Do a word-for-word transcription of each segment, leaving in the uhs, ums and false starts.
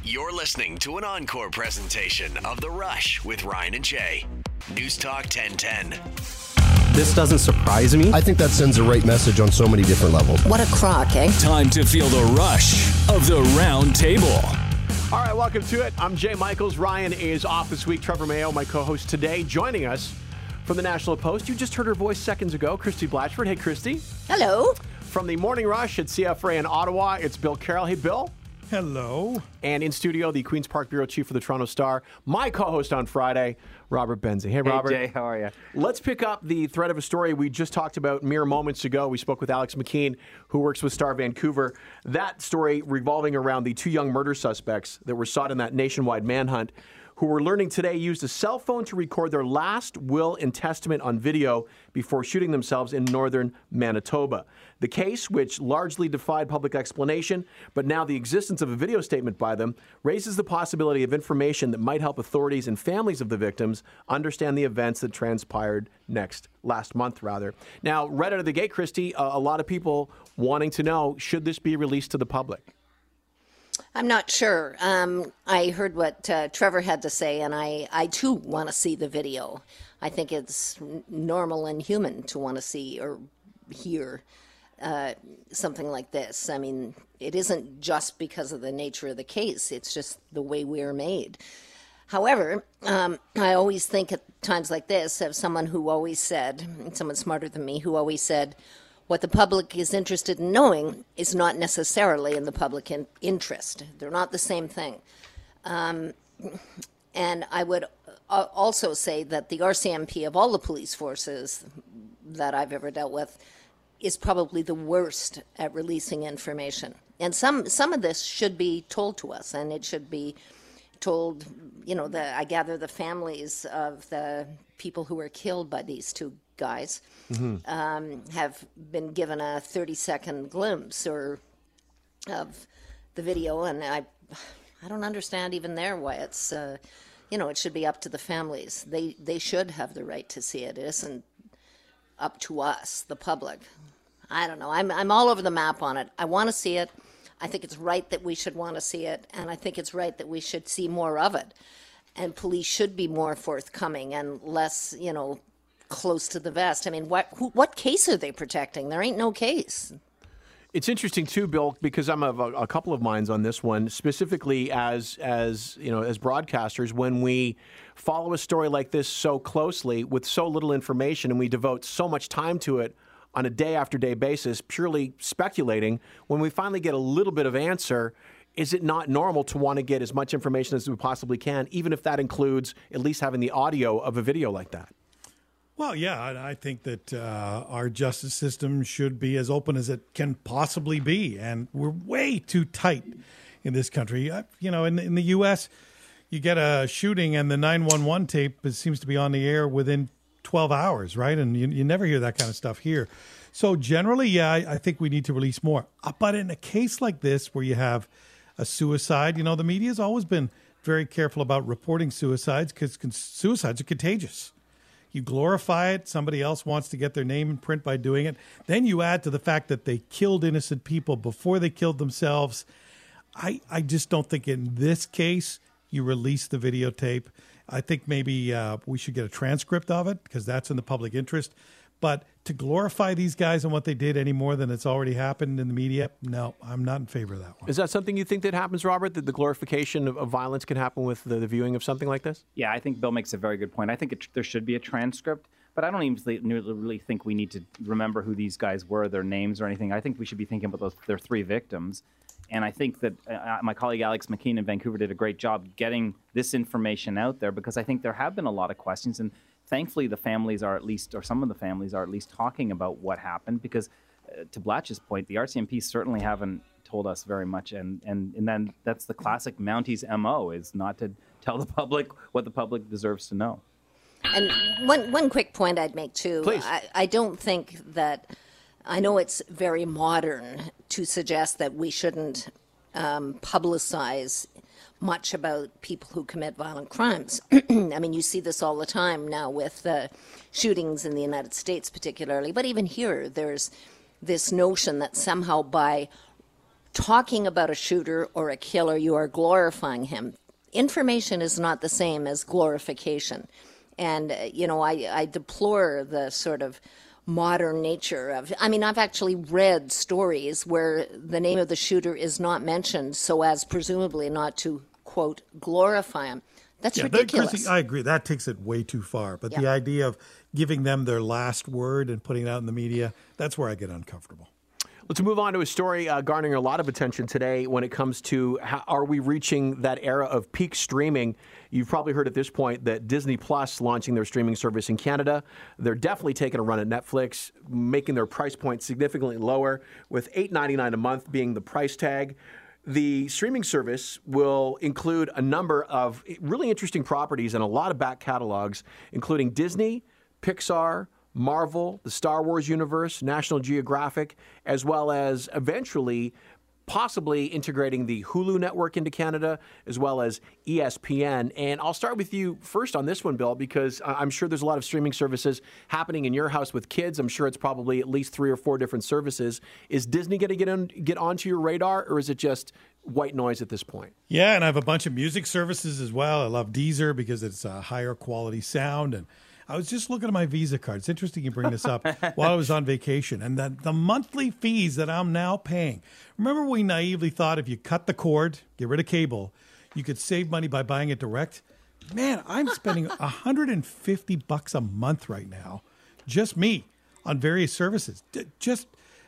You're listening to an encore presentation of The Rush with Ryan and Jay. News Talk ten ten. This doesn't surprise me. I think that sends the right message on so many different levels. What a crock, eh? Time to feel the rush of the round table. All right, welcome to it. I'm Jay Michaels. Ryan is off this week. Trevor Mayo, my co-host today, joining us from the National Post. You just heard her voice seconds ago, Christy Blatchford. Hey, Christy. Hello. From the Morning Rush at C F R A in Ottawa, it's Bill Carroll. Hey, Bill. Hello. And in studio, the Queen's Park Bureau Chief for the Toronto Star, my co-host on Friday, Robert Benzie. Hey, Robert. Hey, Jay. How are you? Let's pick up the thread of a story we just talked about mere moments ago. We spoke with Alex McKean, who works with Star Vancouver. That story revolving around the two young murder suspects that were sought in that nationwide manhunt, who we're learning today used a cell phone to record their last will and testament on video before shooting themselves in northern Manitoba. The case, which largely defied public explanation, but now the existence of a video statement by them, raises the possibility of information that might help authorities and families of the victims understand the events that transpired next, last month, rather. Now, right out of the gate, Christy, uh, a lot of people wanting to know, should this be released to the public? I'm not sure. Um, I heard what uh, Trevor had to say, and I, I too want to see the video. I think it's n- normal and human to want to see or hear uh, something like this. I mean, it isn't just because of the nature of the case. It's just the way we're made. However, um, I always think at times like this of someone who always said, someone smarter than me, who always said, what the public is interested in knowing is not necessarily in the public in- interest. They're not the same thing. Um, and I would uh, also say that the R C M P of all the police forces that I've ever dealt with is probably the worst at releasing information. And some, some of this should be told to us, and it should be told, you know, the, I gather the families of the people who were killed by these two guys mm-hmm. um, have been given a thirty second glimpse or of the video, and I I don't understand even there why it's uh, you know, it should be up to the families. They they should have the right to see it. It isn't up to us, the public. I don't know. I'm I'm all over the map on it. I want to see it. I think it's right that we should want to see it, and I think it's right that we should see more of it. And police should be more forthcoming and less, you know, close to the vest. I mean, what who, what case are they protecting? There ain't no case. It's interesting too, Bill, because I'm of a, a couple of minds on this one. Specifically, as as you know, as broadcasters, when we follow a story like this so closely with so little information, and we devote so much time to it on a day after day basis, purely speculating, when we finally get a little bit of answer, is it not normal to want to get as much information as we possibly can, even if that includes at least having the audio of a video like that? Well, yeah, I think that uh, our justice system should be as open as it can possibly be, and we're way too tight in this country. Uh, you know, in, in the U S, you get a shooting and the nine one one tape seems to be on the air within twelve hours, right? And you, you never hear that kind of stuff here. So generally, yeah, I, I think we need to release more. Uh, but in a case like this where you have a suicide, you know, the media has always been very careful about reporting suicides because con- suicides are contagious. You glorify it. Somebody else wants to get their name in print by doing it. Then you add to the fact that they killed innocent people before they killed themselves. I, I just don't think in this case you release the videotape. I think maybe uh, we should get a transcript of it because that's in the public interest. But to glorify these guys and what they did any more than it's already happened in the media, no, I'm not in favor of that one. Is that something you think that happens, Robert, that the glorification of, of violence can happen with the, the viewing of something like this? Yeah, I think Bill makes a very good point. I think it, there should be a transcript, but I don't even really think we need to remember who these guys were, their names or anything. I think we should be thinking about those, their three victims. And I think that uh, my colleague Alex McKean in Vancouver did a great job getting this information out there because I think there have been a lot of questions. And thankfully, the families are at least, or some of the families are at least talking about what happened because uh, to Blatch's point, the R C M P certainly haven't told us very much. And, and, and then that's the classic Mounties M O is not to tell the public what the public deserves to know. And one, one quick point I'd make too. Please. I, I don't think that, I know it's very modern to suggest that we shouldn't um, publicize much about people who commit violent crimes. I mean, you see this all the time now with uh, shootings in the United States particularly, but even here there's this notion that somehow by talking about a shooter or a killer, you are glorifying him. Information is not the same as glorification. And, uh, you know, I, I deplore the sort of modern nature of, I mean, I've actually read stories where the name of the shooter is not mentioned so as presumably not to, quote, glorify him. That's yeah, ridiculous. That, Chrissy, I agree. That takes it way too far. But Yeah. the idea of giving them their last word and putting it out in the media, that's where I get uncomfortable. Let's move on to a story uh, garnering a lot of attention today when it comes to how, are we reaching that era of peak streaming? You've probably heard at this point that Disney Plus launching their streaming service in Canada. They're definitely taking a run at Netflix, making their price point significantly lower, with eight ninety-nine a month being the price tag. The streaming service will include a number of really interesting properties and a lot of back catalogs, including Disney, Pixar, Marvel, the Star Wars universe, National Geographic, as well as eventually possibly integrating the Hulu network into Canada, as well as E S P N. And I'll start with you first on this one, Bill, because I'm sure there's a lot of streaming services happening in your house with kids. I'm sure it's probably at least three or four different services. Is Disney going to get on, get onto your radar, or is it just white noise at this point? Yeah, and I have a bunch of music services as well. I love Deezer because it's a higher quality sound. And I was just looking at my Visa card. It's interesting you bring this up while I was on vacation. And the, the monthly fees that I'm now paying. Remember we naively thought if you cut the cord, get rid of cable, you could save money by buying it direct? Man, I'm spending one hundred fifty bucks a month right now, just me, on various services. D- just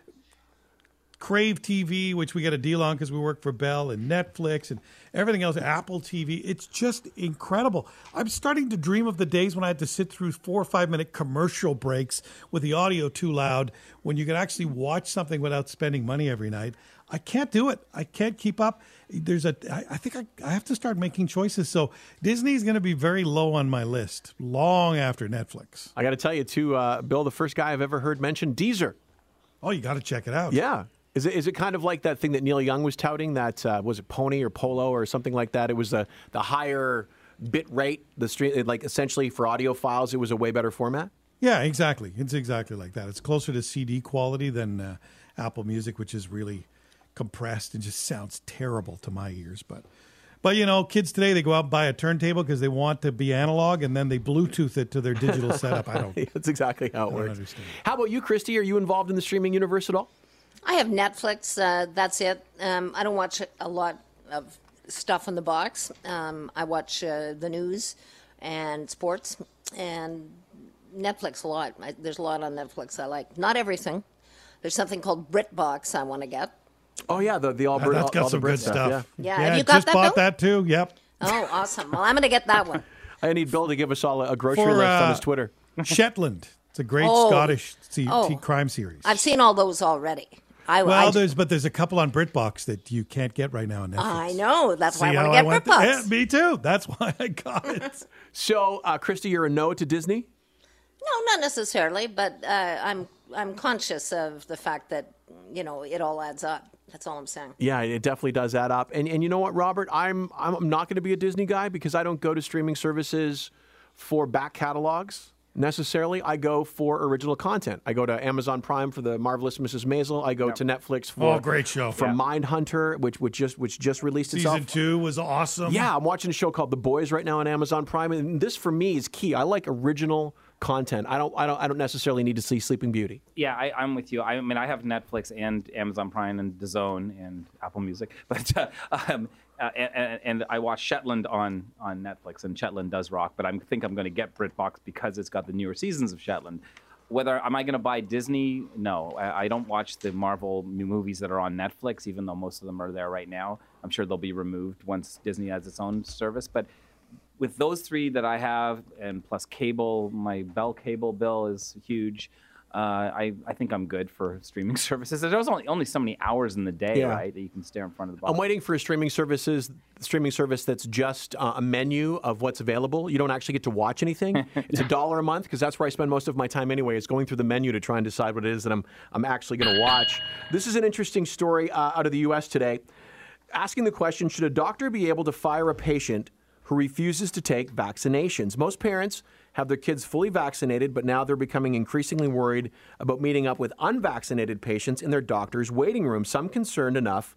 Crave T V, which we got a deal on because we work for Bell, and Netflix and everything else, Apple T V. It's just incredible. I'm starting to dream of the days when I had to sit through four or five minute commercial breaks with the audio too loud, when you could actually watch something without spending money every night. I can't do it. I can't keep up. There's a. I, I think I, I have to start making choices. So Disney is going to be very low on my list long after Netflix. I got to tell you, too, uh, Bill, the first guy I've ever heard mention Deezer. Oh, you got to check it out. Yeah. Is it, is it kind of like that thing that Neil Young was touting, that, uh, was it Pony or Polo or something like that? It was the, the higher bit rate, the stream, like essentially for audio files, it was a way better format? Yeah, exactly. It's exactly like that. It's closer to C D quality than uh, Apple Music, which is really compressed and just sounds terrible to my ears. But, but you know, kids today, they go out and buy a turntable because they want to be analog, and then they Bluetooth it to their digital setup. I don't. That's exactly how it I don't works. understand. How about you, Christy? Are you involved in the streaming universe at all? I have Netflix. Uh, that's it. Um, I don't watch a lot of stuff on the box. Um, I watch uh, the news and sports and Netflix a lot. I, there's a lot on Netflix I like. Not everything. There's something called BritBox I want to get. Oh, yeah, the, the all, Brit, That's all, got all some the Brit good stuff. Yeah. Yeah, have you got just that, bought Bill? that too. Yep. Oh, awesome. Well, I'm going to get that one. I need Bill to give us all a, a grocery For, list on uh, his Twitter. Shetland. It's a great Oh. Scottish t- Oh. t- crime series. I've seen all those already. I, well, I, there's but there's a couple on BritBox that you can't get right now on Netflix. I know. That's why See I how want to get went BritBox. th- yeah, me too. That's why I got it. So, uh, Christy, you're a no to Disney? No, not necessarily, but uh, I'm I'm conscious of the fact that, you know, it all adds up. That's all I'm saying. Yeah, it definitely does add up. And and you know what, Robert? I'm I'm not going to be a Disney guy because I don't go to streaming services for back catalogs necessarily. I go for original content. I go to Amazon Prime for the Marvelous Missus Maisel. I go Yep. to Netflix for Oh, great show. for Yeah. Mindhunter, which which just which just released Season itself. two was awesome. Yeah, I'm watching a show called The Boys right now on Amazon Prime, and this for me is key. I like original content. I don't I don't I don't necessarily need to see Sleeping Beauty. Yeah, I, I'm with you. I mean, I have Netflix and Amazon Prime and DAZN and Apple Music, but uh, um, uh, and, and I watch Shetland on, on Netflix, and Shetland does rock. But I think I'm going to get BritBox because it's got the newer seasons of Shetland. Whether am I going to buy Disney? No, I, I don't watch the Marvel movies that are on Netflix, even though most of them are there right now. I'm sure they'll be removed once Disney has its own service, but. With those three that I have, and plus cable, my Bell cable bill is huge. Uh, I, I think I'm good for streaming services. There's only only so many hours in the day, Yeah. right, that you can stare in front of the box. I'm waiting for a streaming services streaming service that's just uh, a menu of what's available. You don't actually get to watch anything. It's a dollar a month because that's where I spend most of my time anyway. Is going through the menu to try and decide what it is that I'm I'm actually going to watch. This is an interesting story uh, out of the U S today, asking the question: should a doctor be able to fire a patient who refuses to take vaccinations? Most parents have their kids fully vaccinated, but now they're becoming increasingly worried about meeting up with unvaccinated patients in their doctor's waiting room. Some concerned enough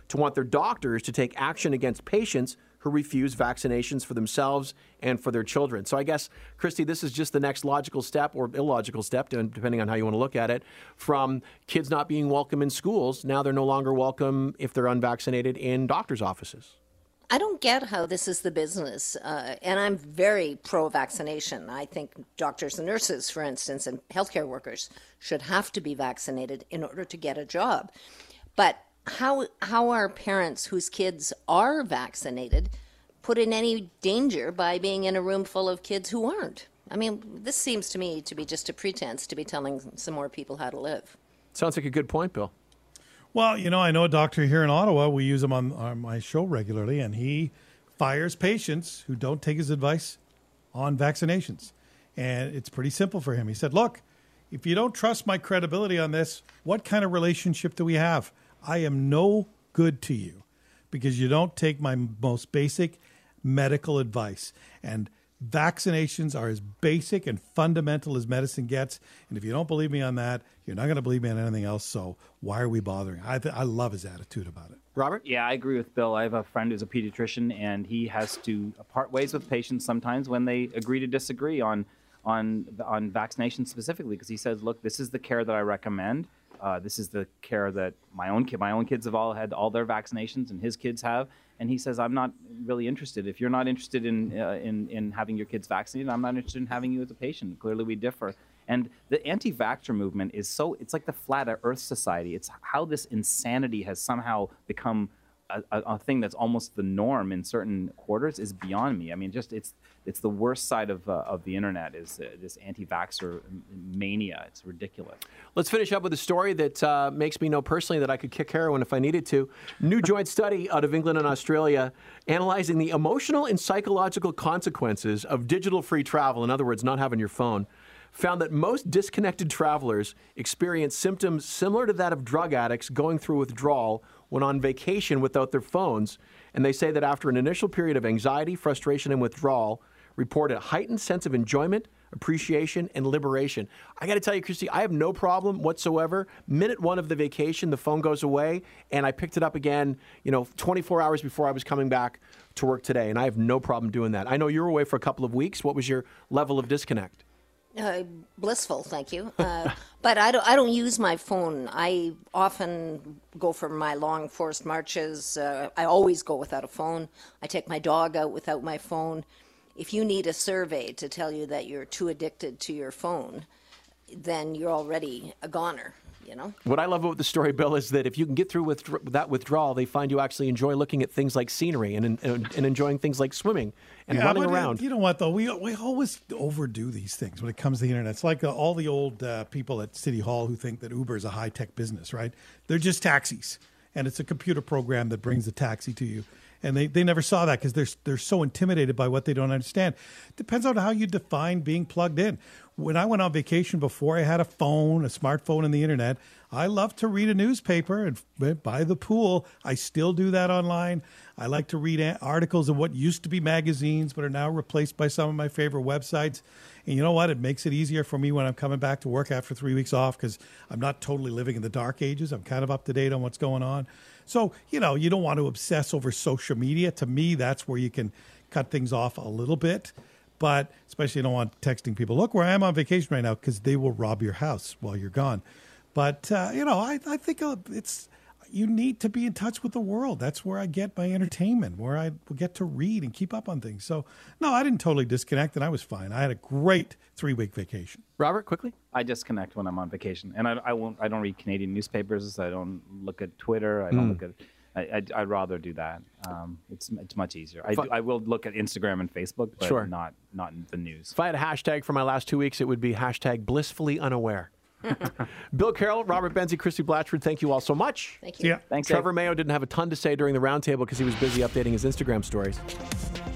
to want their doctors to take action against patients who refuse vaccinations for themselves and for their children. So I guess, Christy, this is just the next logical step or illogical step, depending on how you want to look at it, from kids not being welcome in schools. Now they're no longer welcome if they're unvaccinated in doctors' offices. I don't get how this is the business, uh, and I'm very pro-vaccination. I think doctors and nurses, for instance, and healthcare workers should have to be vaccinated in order to get a job. But how how are parents whose kids are vaccinated put in any danger by being in a room full of kids who aren't? I mean, this seems to me to be just a pretense to be telling some more people how to live. Sounds like a good point, Bill. Well, you know, I know a doctor here in Ottawa. We use him on, on my show regularly, and he fires patients who don't take his advice on vaccinations. And it's pretty simple for him. He said, look, if you don't trust my credibility on this, what kind of relationship do we have? I am no good to you because you don't take my most basic medical advice. And vaccinations are as basic and fundamental as medicine gets. And if you don't believe me on that, you're not going to believe me on anything else. So why are we bothering? I, th- I love his attitude about it. Robert? Yeah, I agree with Bill. I have a friend who's a pediatrician, and he has to part ways with patients sometimes when they agree to disagree on on on vaccination specifically, because he says, look, this is the care that I recommend. Uh, this is the care that my own kid, my own kids have all had all their vaccinations, and his kids have. And he says, I'm not really interested. If you're not interested in uh, in in having your kids vaccinated, I'm not interested in having you as a patient. Clearly, we differ. And the anti-vaxxer movement is so, it's like the Flat Earth Society. It's how this insanity has somehow become a, a, a thing that's almost the norm in certain quarters is beyond me. I mean, just it's it's the worst side of uh, of the internet is uh, this anti-vaxxer mania. It's ridiculous. Let's finish up with a story that uh, makes me know personally that I could kick heroin if I needed to. New joint study out of England and Australia analyzing the emotional and psychological consequences of digital-free travel, in other words, not having your phone, found that most disconnected travelers experience symptoms similar to that of drug addicts going through withdrawal when on vacation without their phones. And they say that after an initial period of anxiety, frustration, and withdrawal, report a heightened sense of enjoyment, appreciation, and liberation. I got to tell you, Christy, I have no problem whatsoever. Minute one of the vacation, the phone goes away, and I picked it up again, you know, twenty-four hours before I was coming back to work today, and I have no problem doing that. I know you were away for a couple of weeks. What was your level of disconnect? Uh, blissful, thank you. Uh, but I don't. I don't use my phone. I often go for my long forest marches. Uh, I always go without a phone. I take my dog out without my phone. If you need a survey to tell you that you're too addicted to your phone, then you're already a goner. You know? What I love about the story, Bill, is that if you can get through with that withdrawal, they find you actually enjoy looking at things like scenery and and, and enjoying things like swimming and yeah, running but around. You know what, though? We we always overdo these things when it comes to the internet. It's like uh, all the old uh, people at City Hall who think that Uber is a high-tech business, right? They're just taxis, and it's a computer program that brings the taxi to you. And they, they never saw that because they're, they're so intimidated by what they don't understand. Depends on how you define being plugged in. When I went on vacation before I had a phone, a smartphone, and the internet, I love to read a newspaper and by the pool. I still do that online. I like to read articles of what used to be magazines but are now replaced by some of my favorite websites. And you know what? It makes it easier for me when I'm coming back to work after three weeks off because I'm not totally living in the dark ages. I'm kind of up to date on what's going on. So, you know, you don't want to obsess over social media. To me, that's where you can cut things off a little bit. But especially you don't want texting people, look where I am on vacation right now, because they will rob your house while you're gone. But, uh, you know, I, I think it's you need to be in touch with the world. That's where I get my entertainment, where I get to read and keep up on things. So, no, I didn't totally disconnect, and I was fine. I had a great three-week vacation. Robert, quickly? I disconnect when I'm on vacation, and I, I won't. I don't read Canadian newspapers. I don't look at Twitter. I don't mm. look at. I, I'd, I'd rather do that. Um, it's it's much easier. I, do, I will look at Instagram and Facebook, but sure. not not in the news. If I had a hashtag for my last two weeks, it would be hashtag blissfully unaware. Bill Carroll, Robert Benzie, Christy Blatchford, thank you all so much. Thank you. Yeah. Thanks, Trevor Dave. Mayo didn't have a ton to say during the roundtable because he was busy updating his Instagram stories.